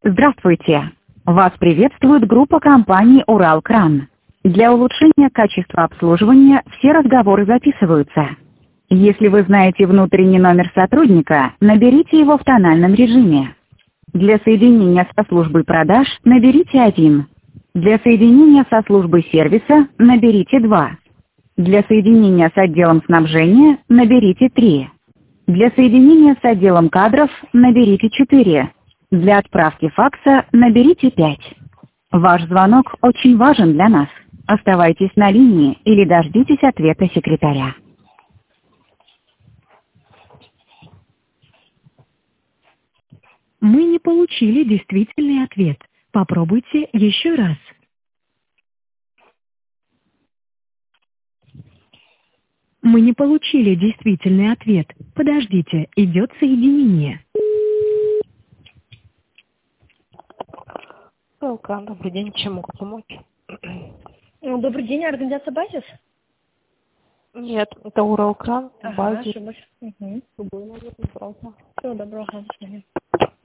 Здравствуйте! Вас приветствует группа компаний «Уралкран». Для улучшения качества обслуживания все разговоры записываются. Если вы знаете внутренний номер сотрудника, наберите его в тональном режиме. Для соединения со службой продаж наберите 1. Для соединения со службой сервиса наберите 2. Для соединения с отделом снабжения наберите 3. Для соединения с отделом кадров наберите 4. Для отправки факса наберите 5. Ваш звонок очень важен для нас. Оставайтесь на линии или дождитесь ответа секретаря. Мы не получили действительный ответ. Попробуйте еще раз. Мы не получили действительный ответ. Подождите, идет соединение. Уралкран, добрый день, чем могу помочь? Добрый день, организация «Базис»? Нет, это Уралкран, Ага, Базис. ошиблась. Угу. Любой может избраться. Всего доброго, до свидания.